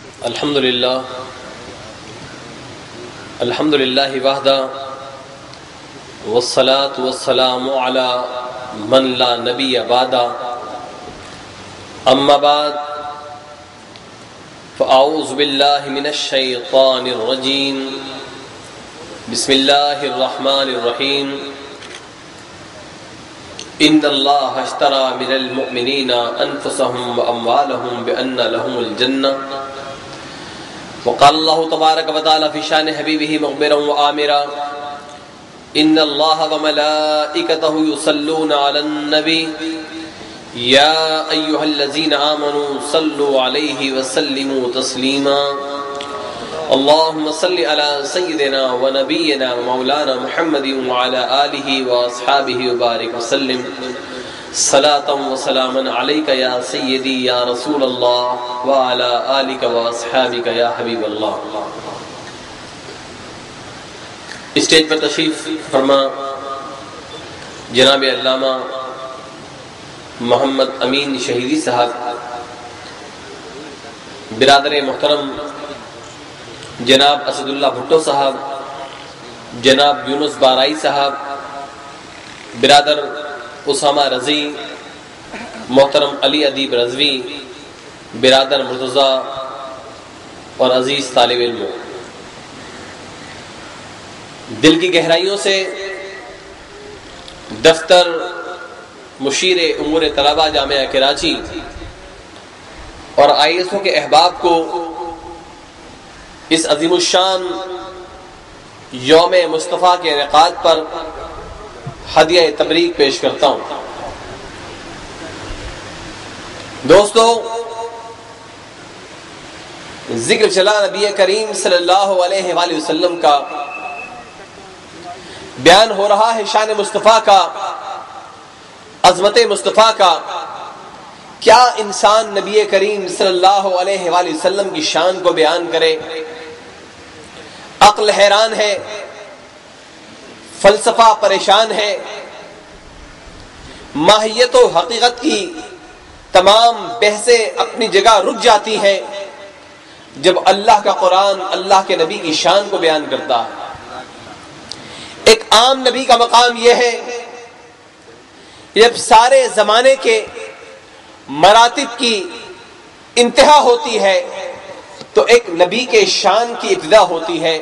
الحمدللہ وحدہ والصلاة والسلام علی من لا نبی بعدہ اما بعد فاعوذ باللہ من الشیطان الرجیم بسم اللہ الرحمن الرحیم ان اللہ اشترى من المؤمنین انفسهم واموالهم بان لهم الجنہ وقال اللہ تبارک و تعالی فی شان حبیبہ مخبرا وآمرا ان اللہ وملائکتہ یصلون علی النبی یا ایہا الذین آمنوا صلوا علیہ وسلموا تسلیما اللہم صل علی سیدنا ونبینا ومولانا محمد وعلی آلہ واصحابہ وبارک وسلم صلاۃ و سلاما علیک یا سیدی یا رسول اللہ وعلی آلک واصحابک یا حبیب اللہ۔ اسٹیج پر تشریف فرما جناب علامہ محمد امین شہیدی صاحب، برادر محترم جناب اسد اللہ بھٹو صاحب، جناب یونس بارائی صاحب، برادر اسامہ رضی، محترم علی ادیب رضوی، برادر مرتضیٰ اور عزیز طالب علموں، دل کی گہرائیوں سے دفتر مشیر امور طلبہ جامعہ کراچی اور ISO کے احباب کو اس عظیم الشان یوم مصطفیٰ کے انعقاد پر ہدیہ تبریک پیش کرتا ہوں۔ دوستو، ذکر چلا نبی کریم صلی اللہ علیہ وآلہ وسلم کا، بیان ہو رہا ہے شان مصطفیٰ کا، عظمت مصطفیٰ کا۔ کیا انسان نبی کریم صلی اللہ علیہ وآلہ وسلم کی شان کو بیان کرے؟ عقل حیران ہے، فلسفہ پریشان ہے، ماہیت و حقیقت کی تمام بحثیں اپنی جگہ رک جاتی ہیں جب اللہ کا قرآن اللہ کے نبی کی شان کو بیان کرتا ہے۔ ایک عام نبی کا مقام یہ ہے، جب سارے زمانے کے مراتب کی انتہا ہوتی ہے تو ایک نبی کے شان کی ابتدا ہوتی ہے۔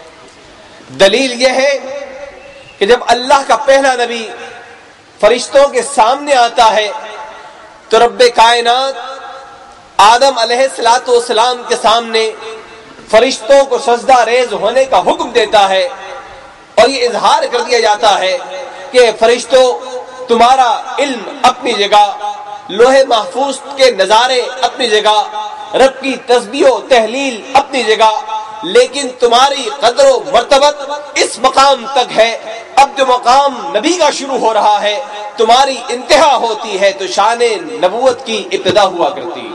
دلیل یہ ہے کہ جب اللہ کا پہلا نبی فرشتوں کے سامنے آتا ہے تو رب کائنات آدم علیہ السلام کے سامنے فرشتوں کو سجدہ ریز ہونے کا حکم دیتا ہے، اور یہ اظہار کر دیا جاتا ہے کہ فرشتوں، تمہارا علم اپنی جگہ، لوح محفوظ کے نظارے اپنی جگہ، رب کی تسبیح و تحلیل اپنی جگہ، لیکن تمہاری قدر و مرتبت اس مقام تک ہے۔ اب جو مقام نبی کا شروع ہو رہا ہے، تمہاری انتہا ہوتی ہے تو شان نبوت کی ابتدا ہوا کرتی۔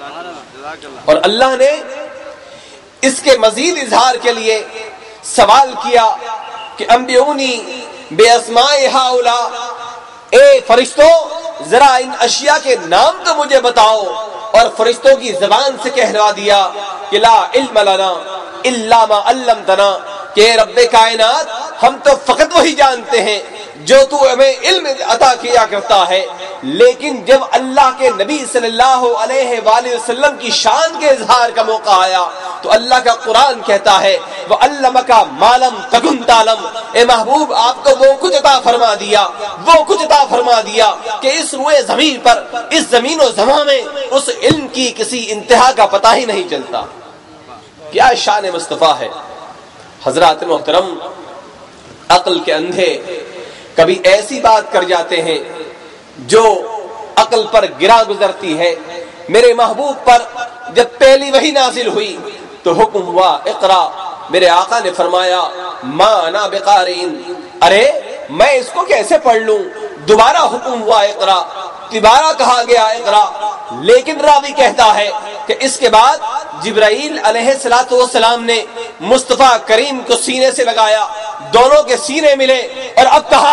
اور اللہ نے اس کے مزید اظہار کے لیے سوال کیا کہ انبئونی بے اسماء ہؤلاء، اے فرشتوں ذرا ان اشیاء کے نام تو مجھے بتاؤ، اور فرشتوں کی زبان سے کہلوا دیا کہ لا علم لنا الا ما علمتنا، کہ رب کائنات ہم تو فقط وہی جانتے ہیں جو تو ہمیں علم عطا کیا کرتا ہے۔ لیکن جب اللہ کے نبی صلی اللہ علیہ وآلہ وسلم کی شان کے اظہار کا موقع آیا تو اللہ کا قرآن کہتا ہے وَعَلَّمَكَ مَا لَمْ تَكُنْ تَعْلَمْ، اے محبوب آپ کو وہ کچھ عطا فرما دیا، وہ کچھ عطا فرما دیا کہ اس روئے زمین پر، اس زمین و زمان میں اس علم کی کسی انتہا کا پتہ ہی نہیں چلتا۔ کیا شان مصطفیٰ ہے۔ حضرات محترم، عقل کے اندھے کبھی ایسی بات کر جاتے ہیں جو عقل پر گرا گزرتی ہے۔ میرے محبوب پر جب پہلی وحی نازل ہوئی تو حکم ہوا اقرا، میرے آقا نے فرمایا ما انا بقارئ، ارے میں اس کو کیسے پڑھ لوں؟ دوبارہ حکم ہوا اقرا، دوبارہ کہا گیا اقرا، لیکن راوی کہتا ہے کہ اس کے بعد جبرائیل علیہ السلام نے مصطفیٰ کریم کو سینے سے لگایا، دونوں کے سینے ملے اور اب کہا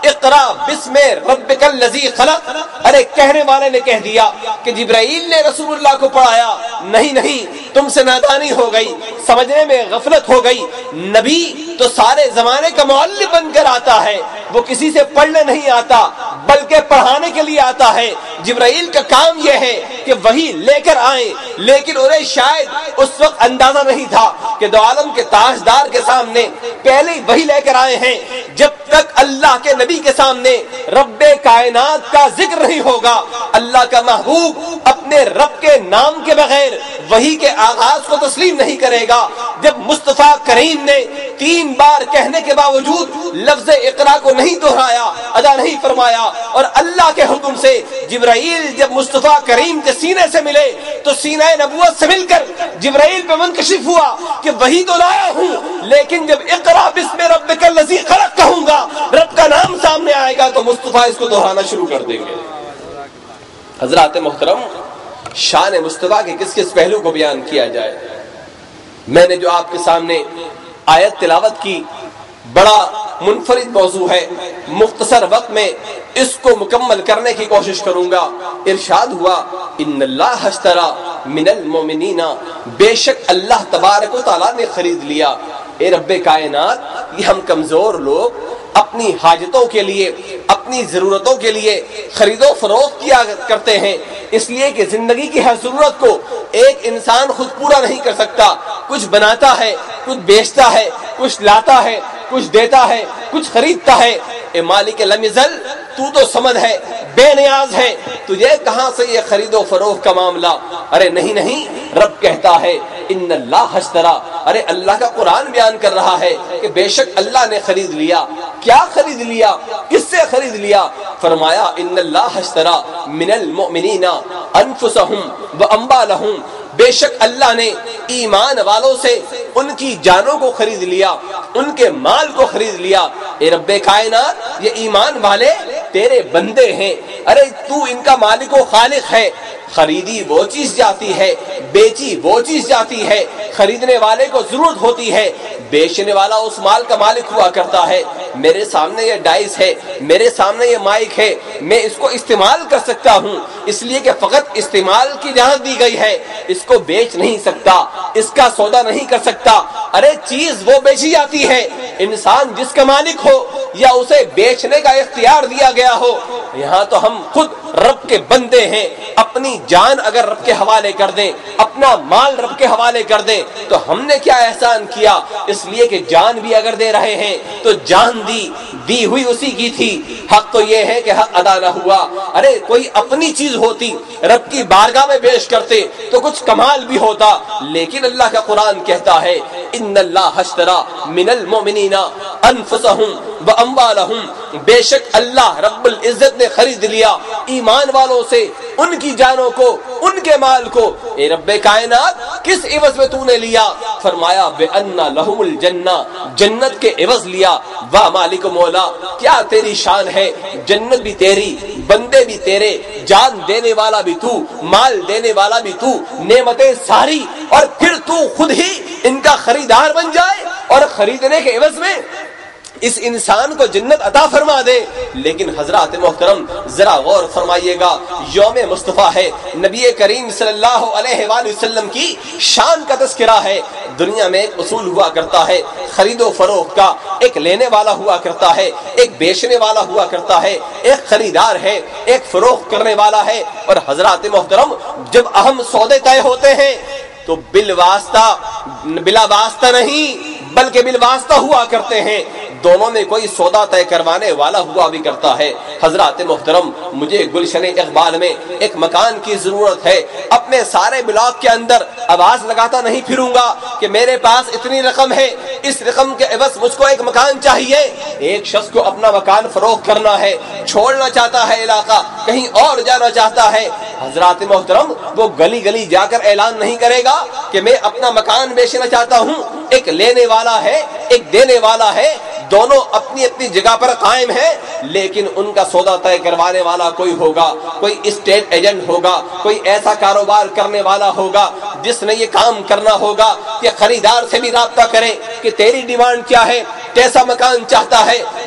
اقرا بسم ربک الذی خلق، ارے کہنے والے نے کہہ دیا کہ جبرائیل نے رسول اللہ کو پڑھایا، نہیں تم سے نادانی ہو گئی، سمجھنے میں غفلت ہو گئی۔ نبی تو سارے زمانے کا معلم بن کر آتا ہے، وہ کسی سے پڑھنے نہیں آتا بلکہ پڑھانے کے لیے آتا ہے۔ جبرائیل کا کام یہ ہے کہ وہی لے کر آئیں، لیکن انہیں شاید اس وقت اندازہ نہیں تھا کہ دو عالم کے تاجدار کے سامنے پہلے ہی وہی لے کر آئے ہیں۔ جب تک اللہ کے نبی کے سامنے رب کائنات کا ذکر نہیں ہوگا، اللہ کا محبوب اپنے رب کے نام کے بغیر وہی کے آغاز کو تسلیم نہیں کرے گا۔ جب مصطفیٰ کریم نے 3 بار کہنے کے باوجود لفظ اقرا کو نہیں دہرایا، ادا نہیں فرمایا، اور اللہ کے حکم سے جبرائیل جب مصطفیٰ کریم کے سینے سے ملے تو سینہ نبوت سے مل کر جبرائیل پہ منکشف ہوا کہ وہی تو لایا ہوں، لیکن جب اقرا بسم ربک الذی خلق کہوں گا، رب کا نام سامنے آئے گا تو مصطفیٰ اس کو دہرانا شروع کر دیں گے۔ حضرات محترم، شان مصطفیٰ کے کس کس پہلو کو بیان کیا جائے؟ میں نے جو آپ کے سامنے آیت تلاوت کی، بڑا منفرد موضوع ہے، مختصر وقت میں اس کو مکمل کرنے کی کوشش کروں گا۔ ارشاد ہوا ان اللہ اشترى من المؤمنین، بے شک اللہ تبارک و تعالیٰ نے خرید لیا۔ اے رب کائنات، یہ ہم کمزور لوگ اپنی حاجتوں کے لیے، اپنی ضرورتوں کے لیے خرید و فروخت کیا کرتے ہیں، اس لیے کہ زندگی کی ہر ضرورت کو ایک انسان خود پورا نہیں کر سکتا۔ کچھ بناتا ہے، کچھ بیچتا ہے، کچھ لاتا ہے، کچھ دیتا ہے، کچھ خریدتا ہے۔ اے مالک لم یزل، تو تو سمد ہے، بے نیاز ہے، تجھے کہاں سے یہ خرید و فروخت کا معاملہ؟ ارے نہیں، رب کہتا ہے ان اللہ اشترى، ارے اللہ کا قرآن بیان کر رہا ہے کہ بے شک اللہ نے خرید لیا۔ کیا خرید لیا؟ کس سے خرید لیا؟ فرمایا ان اللہ اشترى من المؤمنین انفسهم واموالهم، بے شک اللہ نے ایمان والوں سے ان کی جانوں کو خرید لیا، ان کے مال کو خرید لیا۔ اے رب کائنات، یہ ایمان والے تیرے بندے ہیں، ارے تو ان کا مالک و خالق ہے۔ خریدی وہ چیز جاتی ہے، بیچی وہ چیز جاتی ہے، خریدنے والے کو ضرورت ہوتی ہے، بیچنے والا اس مال کا مالک ہوا کرتا ہے۔ میرے سامنے یہ ڈائس ہے، میرے سامنے یہ مائک ہے، میں اس کو استعمال کر سکتا ہوں، اس لیے کہ فقط استعمال کی اجازت دی گئی ہے، اس کو بیچ نہیں سکتا، اس کا سودا نہیں کر سکتا۔ ارے چیز وہ بیچی جاتی ہے، انسان جس کا مالک ہو یا اسے بیچنے کا اختیار دیا گیا ہو۔ یہاں تو ہم خود رب کے بندے ہیں، اپنی جان اگر رب کے حوالے کر دیں، اپنا مال رب کے حوالے کر دیں تو ہم نے کیا احسان کیا؟ اس لیے کہ جان بھی اگر دے رہے ہیں تو جان دی ہوئی اسی کی تھی، حق تو یہ ہے کہ حق ادا نہ ہوا۔ ارے کوئی اپنی چیز ہوتی رب کی بارگاہ میں پیش کرتے تو کچھ کمال بھی ہوتا، لیکن اللہ کا قرآن کہتا ہے ان اللہ اشترى من المؤمنین انفسهم واموالهم، بے شک اللہ رب العزت نے خرید لیا ایمان والوں سے ان کی جانوں کو، ان کے مال کو۔ اے رب کائنات، کس عوض میں تو نے لیا؟ فرمایا بأن لهم الجنہ، جنت کے عوض لیا۔ واہ مالک مولا، کیا تیری شان ہے، جنت بھی تیری، بندے بھی تیرے، جان دینے والا بھی تو، مال دینے والا بھی تو، نعمتیں ساری، اور پھر تو خود ہی ان کا خریدار بن جائے اور خریدنے کے عوض میں اس انسان کو جنت عطا فرما دے۔ لیکن حضرات محترم ذرا غور فرمائیے گا، یوم مصطفیٰ ہے، نبی کریم صلی اللہ علیہ وآلہ وسلم کی شان کا تذکرہ ہے۔ دنیا میں ایک اصول ہوا کرتا ہے خرید و فروخت کا، ایک لینے والا ہوا کرتا ہے، ایک بیچنے والا ہوا کرتا ہے، ایک خریدار ہے، ایک فروخت کرنے والا ہے۔ اور حضرات محترم جب اہم سودے طے ہوتے ہیں تو بلا واسطہ نہیں بلکہ بالواسطہ ہوا کرتے ہیں، دونوں میں کوئی سودا طے کروانے والا ہوا بھی کرتا ہے۔ حضرات محترم، مجھے گلشن اقبال میں ایک مکان کی ضرورت ہے، اپنے سارے بلاک کے اندر آواز لگاتا نہیں پھروں گا کہ میرے پاس اتنی رقم ہے، اس رقم کے عوض مجھ کو ایک مکان چاہیے۔ ایک شخص کو اپنا مکان فروخت کرنا ہے، چھوڑنا چاہتا ہے علاقہ، کہیں اور جانا چاہتا ہے، حضرات محترم وہ گلی گلی جا کر اعلان نہیں کرے گا کہ میں اپنا مکان بیچنا چاہتا ہوں۔ ایک لینے والا ہے، ایک دینے والا ہے، دونوں اپنی اپنی جگہ پر قائم ہیں، لیکن ان کا سودا طے کروانے والا کوئی ہوگا، کوئی اسٹیٹ ایجنٹ ہوگا، کوئی ایسا کاروبار کرنے والا ہوگا جس نے یہ کام کرنا ہوگا کہ خریدار سے بھی رابطہ کرے کہ تیری ڈیمانڈ کیا ہے، کیسا مکان چاہتا ہے،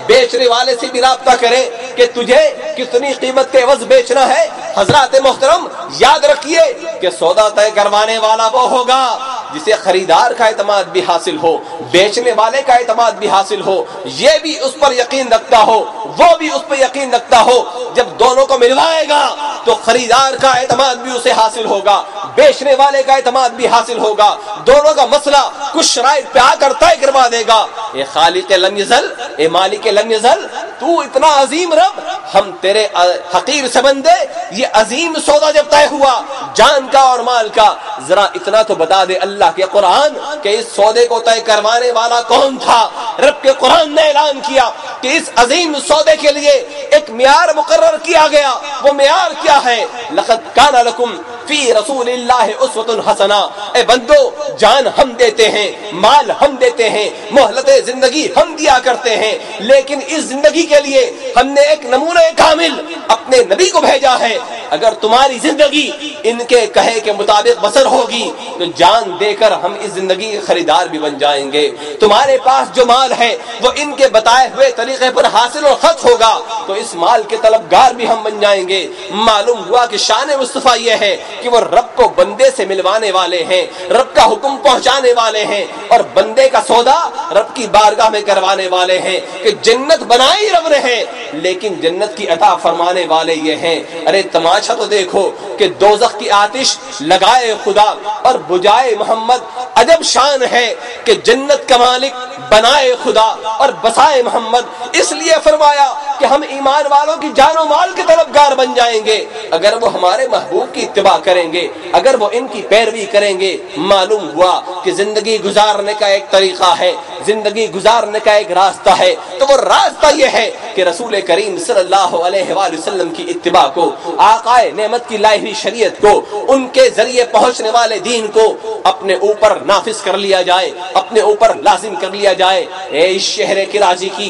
بیچنے والے سے بھی رابطہ کریں کہ تجھے کتنی قیمت کے عوض بیچنا ہے۔ حضرات محترم یاد رکھیے کہ سودا طے کروانے والا وہ ہوگا جسے خریدار کا اعتماد بھی حاصل ہو، بیچنے والے کا اعتماد بھی حاصل ہو، یہ بھی اس پر یقین رکھتا ہو، وہ بھی اس پر یقین رکھتا ہو۔ جب دونوں کو ملوائے گا تو خریدار کا اعتماد بھی اسے حاصل ہوگا، بیچنے والے کا اعتماد بھی حاصل ہوگا، دونوں کا مسئلہ کچھ شرائط پہ آ کر طے کروا دے گا۔ اے خالق لم یزل، اے مالک لم یزل، تو اتنا عظیم رب، ہم تیرے حقیر سے بندے، یہ عظیم سودا جب طے ہوا جان کا اور مال کا، ذرا اتنا تو بتا دے اللہ کے قرآن کہ اس سودے کو طے کروانے والا کون تھا۔ رب کے قرآن نے اعلان کیا کہ اس عظیم سودے کے لیے ایک معیار مقرر کیا گیا، وہ معیار کیا ہے؟ لقد کان لکم فی رسول اللہ اسوۃ حسنہ، اے بندو جان ہم دیتے ہیں، مال ہم دیتے ہیں، مہلت زندگی ہم دیا کرتے ہیں، لیکن اس زندگی کے لیے ہم نے ایک نمونہ کامل اپنے نبی کو بھیجا ہے۔ اگر تمہاری زندگی ان کے کہے کے مطابق بسر ہوگی تو جان دے کر ہم اس زندگی کے خریدار بھی بن جائیں گے۔ تمہارے پاس جو مال ہے وہ ان کے بتائے ہوئے طریقے پر حاصل اور خرچ ہوگا تو اس مال کے طلبگار بھی ہم بن جائیں گے۔ معلوم ہوا کہ شان مصطفیٰ یہ ہے کہ وہ رب کو بندے سے ملوانے والے ہیں، رب کا حکم پہنچانے والے ہیں، اور بندے کا سودا رب کی بارگاہ میں کروانے والے ہیں کہ جنت بنائی رب نے ہے لیکن جنت کی عطا فرمانے والے یہ ہیں۔ ارے تماشا تو دیکھو کہ دوزخ کی آتش لگائے خدا اور بجائے محمد، عجب شان ہے کہ جنت کا مالک بنائے خدا اور بسائے محمد۔ اس لیے فرمایا کہ ہم ایمان والوں کی جان و مال کے طلبگار بن جائیں گے اگر وہ ہمارے محبوب کی اتباع کریں گے، اگر وہ ان کی پیروی کریں گے۔ معلوم ہوا کہ زندگی گزارنے کا ایک طریقہ ہے، زندگی گزارنے کا ایک راستہ ہے، تو وہ راستہ یہ ہے کہ رسول کریم صلی اللہ علیہ وآلہ وسلم کی اتباع کو، آقا نعمت کی لائی ہوئی شریعت کو، ان کے ذریعے پہنچنے والے دین کو اپنے اوپر نافذ کر لیا جائے، اپنے اوپر لازم کر لیا جائے۔ اے اس شہر کراچی کی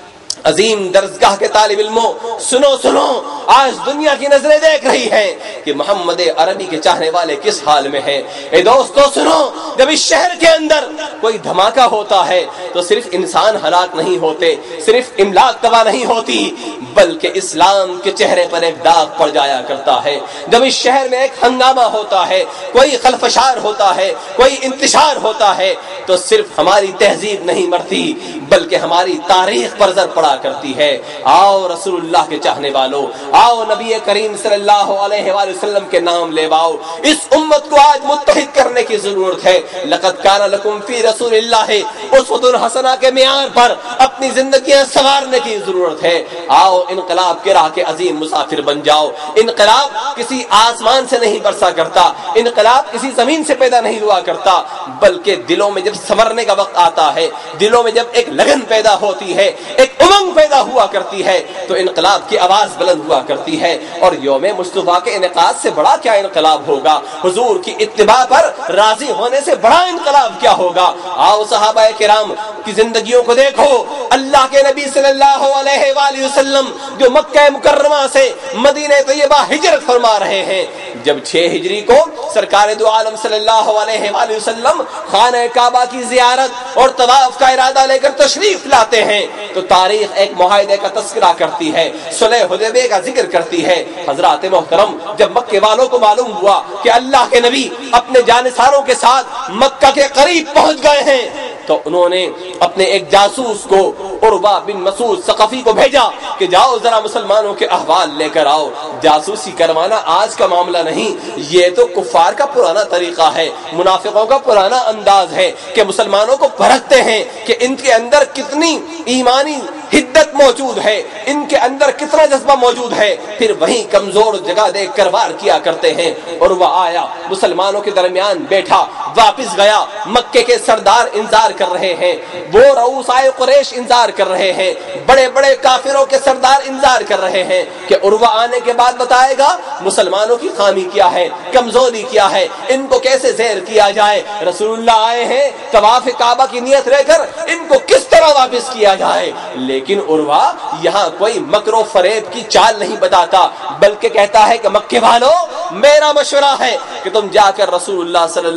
عظیم درسگاہ کے طالب علموں، سنو سنو، آج دنیا کی نظریں دیکھ رہی ہیں کہ محمد عربی کے چاہنے والے کس حال میں ہیں۔ اے دوستو سنو، جب اس شہر کے اندر کوئی دھماکہ ہوتا ہے تو صرف انسان ہلاک نہیں ہوتے، صرف املاک تباہ نہیں ہوتی، بلکہ اسلام کے چہرے پر ایک داغ پڑ جایا کرتا ہے۔ جب اس شہر میں ایک ہنگامہ ہوتا ہے، کوئی خلفشار ہوتا ہے، کوئی انتشار ہوتا ہے، تو صرف ہماری تہذیب نہیں مرتی بلکہ ہماری تاریخ پر زر پڑا کرتی ہے۔ آؤ رسول اللہ کے چاہنے والوں، آؤ نبی کریم صلی اللہ علیہ وآلہ وسلم کے نام لے باؤ۔ اس امت کو آج متحد کرنے کی ضرورت ہے۔ لقد کان لکم فی رسول اللہ اسوۃ حسنہ کے معیار پر اپنی زندگیاں سنوارنے کی ضرورت ہے۔ آؤ انقلاب کے راہ کے عظیم مسافر بن جاؤ۔ انقلاب کسی آسمان سے نہیں برسا کرتا، انقلاب کسی زمین سے پیدا نہیں ہوا کرتا، بلکہ دلوں میں جب سنورنے کا وقت آتا ہے، دلوں میں جب ایک لگن پیدا ہوتی ہے، ایک امنگ پیدا ہوا کرتی ہے، تو انقلاب کی آواز بلند ہوا کرتی ہے۔ اور یوم مصطفیٰ کے انعقاد سے بڑا کیا انقلاب ہوگا؟ حضور کی اتباع پر راضی ہونے سے بڑا انقلاب کیا ہوگا؟ آؤ صحابہ کرام کی زندگیوں کو دیکھو۔ اللہ کے نبی صلی اللہ علیہ وآلہ وسلم جو مکہ مکرمہ سے مدینہ طیبہ ہجرت فرما رہے ہیں، جب 6 ہجری کو سرکار دو عالم صلی اللہ علیہ وآلہ وسلم خانہ کعبہ کی زیارت اور طواف کا ارادہ لے کر تشریف لاتے ہیں تو تاریخ ایک معاہدے کا تذکرہ کرتی ہے، صلح حدیبیہ کا ذکر کرتی ہے۔ حضرات محترم، جب مکے والوں کو معلوم ہوا کہ اللہ کے نبی اپنے جانثاروں کے ساتھ مکہ کے قریب پہنچ گئے ہیں تو انہوں نے اپنے ایک جاسوس کو عروہ بن مسعود ثقفی کو بھیجا کہ جاؤ ذرا مسلمانوں کے احوال لے کر آؤ۔ جاسوسی کروانا آج کا معاملہ نہیں، یہ تو کفار کا پرانا طریقہ ہے، منافقوں کا پرانا انداز ہے کہ مسلمانوں کو پرکھتے ہیں کہ ان کے اندر کتنی ایمانی حدت موجود ہے، ان کے اندر کتنا جذبہ موجود ہے، پھر وہیں کمزور جگہ دیکھ کر وار کیا کرتے ہیں۔ اور وہ آیا مسلمانوں کے درمیان بیٹھا، واپس گیا، مکے کے سردار انتظار کر رہے ہیں، وہ رؤسائے قریش انتظار کر رہے ہیں، بڑے بڑے کافروں کے سردار انتظار کر رہے ہیں کہ عروہ آنے کے بعد بتائے گا مسلمانوں کی خامی کیا ہے، کمزوری کیا ہے، ان کو کیسے زیر کیا جائے۔ رسول اللہ آئے ہیں طواف کعبہ کی نیت لے کر، ان کو کس طرح واپس کیا جائے۔ لیکن عروہ یہاں کوئی مکر و فریب کی چال نہیں بتاتا بلکہ کہتا ہے کہ مکے والوں، میرا مشورہ ہے کہ تم جا کر رسول اللہ صلی اللہ علیہ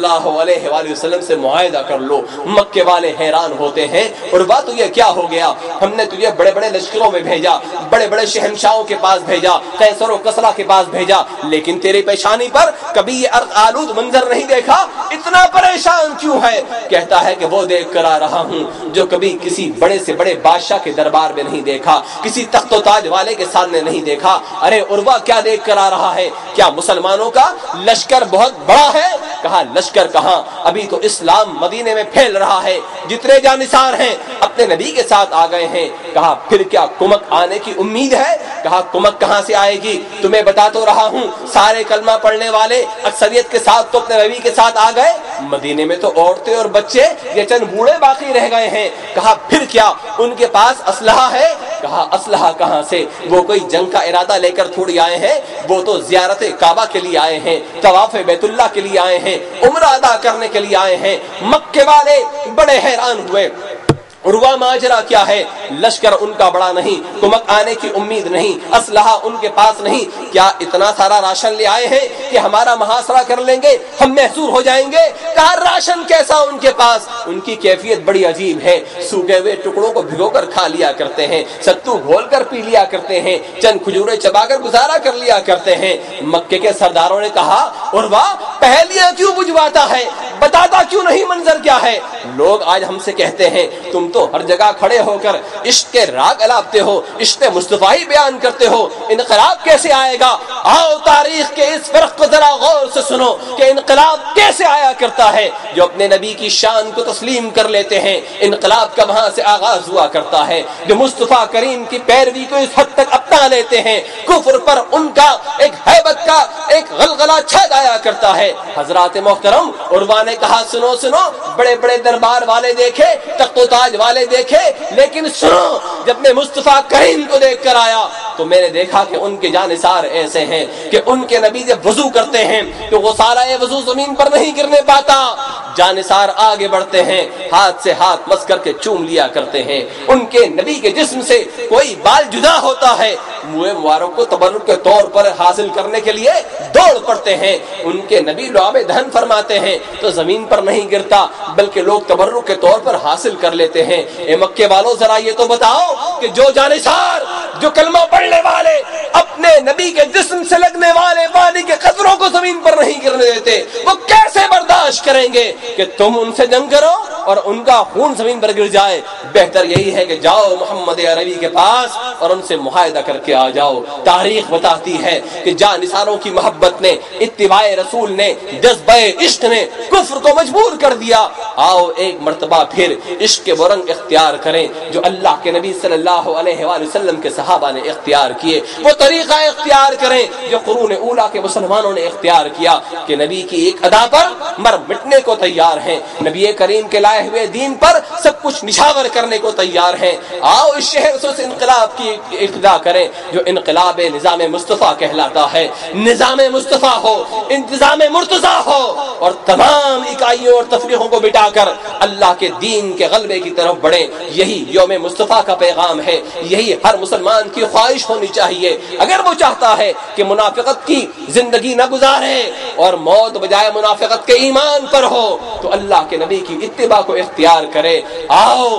علیہ وآلہ وسلم سے معاہدہ کر لو۔ مکے والے حیران ہوتے ہیں، عروہ تو یہ کیا ہو گیا؟ ہم نے تجھے بڑے بڑے لشکروں میں بھیجا، بڑے بڑے شہنشاہوں کے پاس بھیجا، قیصر و کسریٰ کے پاس بھیجا، لیکن تیری پیشانی پر کبھی یہ آلود منظر نہیں دیکھا، اتنا پریشان کیوں ہے؟ کہتا ہے کہ وہ دیکھ کر آ رہا ہوں جو کبھی کسی بڑے سے بڑے بادشاہ کے دربار میں نہیں دیکھا، کسی تخت و تاج والے کے سامنے نہیں دیکھا۔ ارے عروہ کیا دیکھ کر آ رہا ہے؟ کیا مسلمانوں کا لشکر بہت بڑا ہے؟ کہا لشکر کہاں، ابھی تو اسلام مدینے میں پھیل رہا ہے، جتنے جانثار ہیں اپنے نبی کے ساتھ آ گئے ہیں۔ کہا پھر کیا کمک آنے کی امید ہے؟ کہا کمک کہاں سے آئے گی؟ تمہیں بتا تو رہا ہوں سارے کلمہ پڑھنے والے اکثریت کے ساتھ تو اپنے نبی کے ساتھ آ گئے، مدینے میں تو عورتیں اور بچے یہ چند بوڑھے باقی رہ گئے ہیں۔ کہا پھر کیا ان کے پاس اسلحہ ہے؟ کہا اسلحہ کہاں سے، وہ کوئی جنگ کا ارادہ لے کر تھوڑی آئے ہیں، وہ تو زیارت کعبہ کے لیے آئے ہیں، طواف بیت اللہ کے لیے آئے ہیں، عمرہ ادا کرنے کے لیے آئے ہیں۔ مکے والے بڑے حیران ہوئے، عروہ ماجرا کیا ہے؟ لشکر ان کا بڑا نہیں، کمک آنے کی امید نہیں، اسلحہ ان کے پاس نہیں، کیا اتنا سارا راشن لے آئے ہیں کہ ہمارا محاصرہ کر لیں گے، ہم محصور ہو جائیں گے؟ کہا راشن کیسا ان کے پاس؟ ان کی کیفیت بڑی عجیب ہے، سوکھے ہوئے ٹکڑوں کو بھگو کر کھا لیا کرتے ہیں، ستو گھول کر پی لیا کرتے ہیں، چند کھجورے چبا کر گزارا کر لیا کرتے ہیں۔ مکے کے سرداروں نے کہا عروہ پہلیاں کیوں بجھواتا ہے، بتاتا کیوں نہیں منظر کیا ہے؟ لوگ آج ہم سے کہتے ہیں تم تو ہر جگہ کھڑے ہو کر عشق کے راگ الاپتے ہو، عشق مصطفی بیان کرتے ہو، انقلاب کیسے آئے گا؟ آؤ تاریخ کے اس فرق کو ذرا غور سے سنو کہ انقلاب کیسے آیا کرتا ہے۔ جو اپنے نبی کی شان کو تسلیم کر لیتے ہیں، انقلاب کا وہاں سے آغاز ہوا کرتا ہے۔ جو مصطفیٰ کریم کی پیروی کو اس حد تک اپنا لیتے ہیں، کفر پر ان کا ایک ہیبت کا ایک غلغلہ چھا جایا کرتا ہے۔ حضرات محترم، عروہ نے کہا سنو سنو، بڑے بڑے دربار والے دیکھے، تخت و تاج والے دیکھے، لیکن سنو جب میں مصطفیٰ کریم کو دیکھ کر آیا تو میں نے دیکھا کہ ان کے جانثار ایسے ہیں کہ ان کے نبی جب وضو کرتے ہیں تو غسالہ وضو زمین پر نہیں گرنے پاتا، جانثار آگے بڑھتے ہیں، ہاتھ سے ہاتھ مس کر کے چوم لیا کرتے ہیں۔ ان کے نبی کے جسم سے کوئی بال جدا ہوتا ہے، منہ مبارک کو تبرک کے طور پر حاصل کرنے کے لیے دوڑ پڑتے ہیں۔ ان کے نبی لعاب دہن فرماتے ہیں تو زمین پر نہیں گرتا، بلکہ لوگ تبرک کے طور پر حاصل کر لیتے ہیں۔ اے مکے والوں ذرا یہ تو بتاؤ کہ جو جانثار، جو کلمہ پڑھنے والے اپنے نبی کے جسم سے لگنے والے پانی کے قطروں کو زمین پر نہیں گرنے دیتے، وہ کیسے برداشت کریں گے کہ تم ان سے جنگ کرو اور ان کا خون زمین پر گر جائے؟ بہتر یہی ہے کہ جاؤ محمد عربی کے پاس اور ان سے معاہدہ کر کے آ جاؤ۔ تاریخ بتاتی ہے کہ جانثاروں کی محبت نے، اتباع رسول نے، جذبہ عشق نے کفر کو مجبور کر دیا۔ آؤ ایک مرتبہ پھر عشق کے وہ رنگ اختیار کریں جو اللہ کے نبی صلی اللہ علیہ وآلہ وسلم کے صحابہ نے اختیار کیے، وہ طریقہ اختیار کریں جو قرون اولیٰ کے مسلمانوں نے اختیار کیا، کہ نبی کی ایک ادا پر مر مٹنے کو تیار ہیں، نبی کریم کے لائے ہوئے دین پر سب کچھ نشاور کرنے کو تیار ہیں۔ آؤ اس شہر سے اس انقلاب کی ابتدا کریں جو انقلاب نظام مصطفیٰ کہلاتا ہے۔ نظام مصطفیٰ ہو، انتظام مرتضیٰ ہو، اور تمام اکائیوں اور تفریقوں کو مٹا کر اللہ کے دین کے غلبے کی طرف بڑھیں۔ یہی یوم مصطفیٰ کا پیغام ہے، یہی ہر مسلمان کی خواہش ہونی چاہیے۔ اگر وہ چاہتا ہے کہ منافقت کی زندگی نہ گزارے اور موت بجائے منافقت کے ایمان پر ہو تو اللہ کے نبی کی اتباع کو اختیار کرے۔ آؤ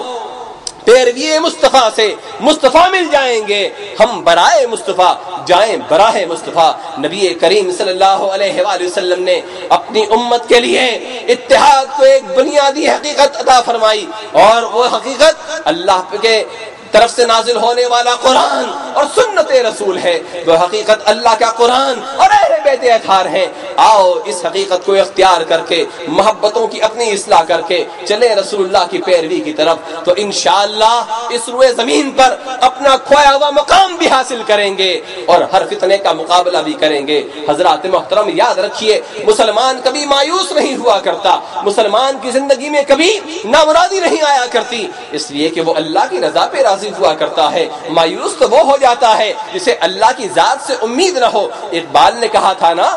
پیروی مصطفیٰ سے مصطفیٰ مل جائیں گے، ہم برائے مصطفیٰ جائیں براہ مصطفیٰ۔ نبی کریم صلی اللہ علیہ وآلہ وسلم نے اپنی امت کے لیے اتحاد کو ایک بنیادی حقیقت عطا فرمائی، اور وہ حقیقت اللہ کے طرف سے نازل ہونے والا قرآن اور سنت رسول ہے۔ وہ حقیقت اللہ کا قرآن اور اہل بیت اطہار ہیں۔ آؤ اس حقیقت کو اختیار کر کے، محبتوں کی اپنی اصلاح کر کے چلے رسول اللہ کی پیروی کی طرف، تو انشاءاللہ اس روئے زمین پر اپنا کھویا ہوا مقام بھی حاصل کریں گے اور ہر فتنے کا مقابلہ بھی کریں گے۔ حضرات محترم یاد رکھیے، مسلمان کبھی مایوس نہیں ہوا کرتا، مسلمان کی زندگی میں کبھی نامرادی نہیں آیا کرتی، اس لیے کہ وہ اللہ کی رضا پہ راضی ہوا کرتا ہے۔ مایوس تو وہ ہو جاتا ہے جسے اللہ کی ذات سے امید نہ ہو۔ اقبال نے کہا تھا نا،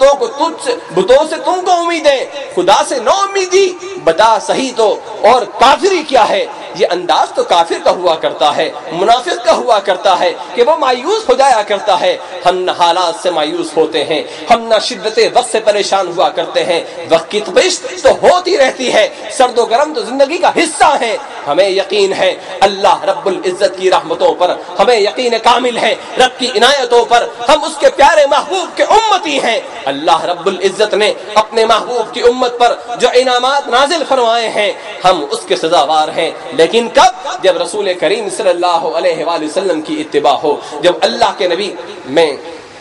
بتوں سے تم کو امیدیں، خدا سے نو امیدی، بتا صحیح تو اور کافری کیا ہے۔ یہ انداز تو کافر کا ہوا کرتا ہے، منافق کا ہوا کرتا ہے کہ وہ مایوس ہو جایا کرتا ہے۔ ہم نہ حالات سے مایوس ہوتے ہیں، ہم نہ شدت وقت سے پریشان ہوا کرتے ہیں۔ وقت کی تپش تو ہوتی رہتی ہے، سرد و گرم تو زندگی کا حصہ ہے۔ ہمیں یقین ہے اللہ رب العزت کی رحمتوں پر، ہمیں یقین کامل ہے رب کی عنایتوں پر، ہم اس کے پیارے محبوب کے امتی ہیں۔ اللہ رب العزت نے اپنے محبوب کی امت پر جو انعامات نازل فرمائے ہیں ہم اس کے سزاوار ہیں، لیکن کب؟ جب رسول کریم صلی اللہ علیہ وآلہ وسلم کی اتباع ہو، جب اللہ کے نبی، میں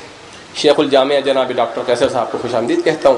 شیخ الجامعہ جناب ڈاکٹر قیصر صاحب کو خوش آمدید کہتا ہوں،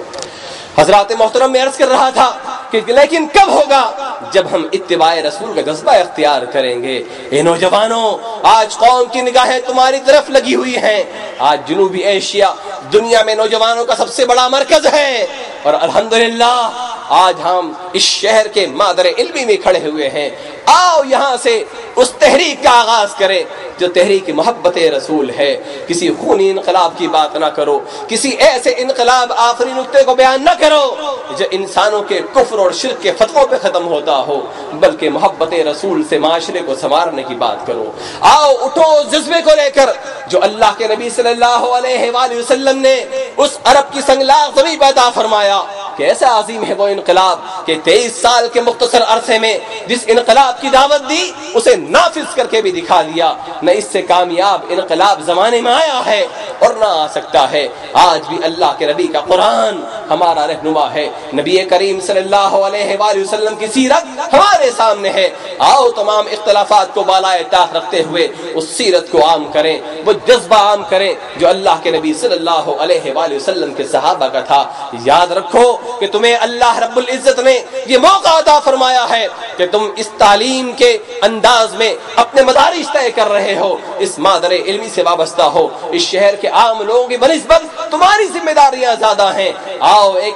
حضرات محترم میں عرض کر رہا تھا کہ لیکن کب ہوگا؟ جب ہم اتباع رسول کا جذبہ اختیار کریں گے۔ اے نوجوانوں، آج قوم کی نگاہیں تمہاری طرف لگی ہوئی ہیں۔ آج جنوبی ایشیا دنیا میں نوجوانوں کا سب سے بڑا مرکز ہے، اور الحمدللہ آج ہم اس شہر کے مادر علمی میں کھڑے ہوئے ہیں۔ آؤ یہاں سے اس تحریک کا آغاز کریں جو تحریک محبت رسول ہے۔ کسی خونی انقلاب کی بات نہ کرو، کسی ایسے انقلاب آخری نقطے کو بیان نہ کرو جو انسانوں کے کفر اور شرک کے فتووں پہ ختم ہوتا ہو، بلکہ محبت رسول سے معاشرے کو سنوارنے کی بات کرو۔ آؤ اٹھو اس جذبے کو لے کر جو اللہ کے نبی صلی اللہ علیہ وآلہ وسلم نے اس عرب کی سنگلاخ زمین پہ عطا فرمایا۔ کیسا عظیم ہے وہ انقلاب کہ 23 سال کے مختصر عرصے میں جس انقلاب کی دعوت دی اسے نافذ کر کے بھی دکھا دیا۔ نہ اس سے کامیاب انقلاب زمانے میں آیا ہے اور نہ آ سکتا ہے۔ آج بھی اللہ کے نبی کا قرآن ہمارا رہنما ہے، نبی کریم صلی اللہ علیہ وآلہ وسلم کی سیرت ہمارے سامنے ہے۔ آؤ تمام اختلافات کو بالائے طاق رکھتے ہوئے اس سیرت کو عام کریں، وہ جذبہ عام کریں جو اللہ کے نبی صلی اللہ علیہ وآلہ وسلم کے صحابہ کا تھا۔ یاد رکھو کہ تمہیں اللہ رب العزت نے یہ موقع عطا فرمایا ہے کہ تم اس تعلیم کے انداز میں اپنے مدارس طے کر رہے ہو، اس مادر علمی سے وابستہ ہو۔ اس شہر کے عام لوگوں کی بنسبت تمہاری ذمہ داریاں زیادہ ہیں۔ آؤ ایک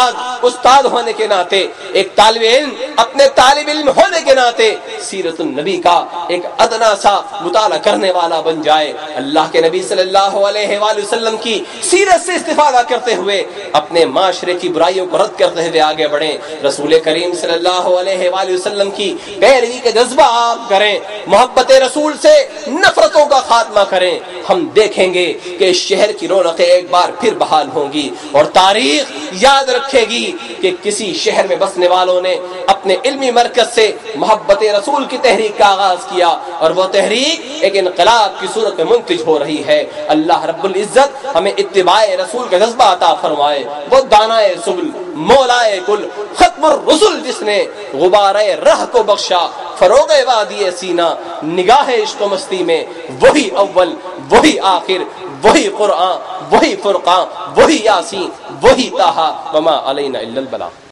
استاد ہونے کے ناطے، ایک طالب علم اپنے طالب علم ہونے کے ناطے سیرت النبی کا ایک ادنا سا مطالعہ کرنے والا بن جائے۔ اللہ کے نبی صلی اللہ علیہ وآلہ وسلم کی سیرت سے استفادہ کرتے ہوئے اپنے معاشرے کی برائیوں کو رد کرتے ہوئے آگے بڑھیں۔ رسول کریم صلی اللہ علیہ وآلہ وسلم کی پیروی کا جذبہ عام کریں، محبت رسول سے نفرتوں کا خاتمہ کریں۔ ہم دیکھیں گے کہ اس شہر کی رونقیں ایک بار پھر بحال ہوں گی، اور تاریخ یاد رکھے گی کہ کسی شہر میں بسنے والوں نے اپنے علمی مرکز سے محبت رسول کی تحریک کا آغاز کیا، اور وہ تحریک ایک انقلاب کی صورت میں منتج ہو رہی ہے۔ اللہ رب العزت ہمیں اتباع رسول کا جذبہ عطا فرمائے۔ وہ دانائے سبل، مولائے کل، ختم الرسل جس نے غبارے رہ کو بخشا، فروغ وادی سینہ، نگاہ عشق و مستی میں وہی اول، وہی آخر، وہی قرآن، وہی فرقان، وہی یاسین، وہی طٰہٰ، وما علینا الا البلاغ۔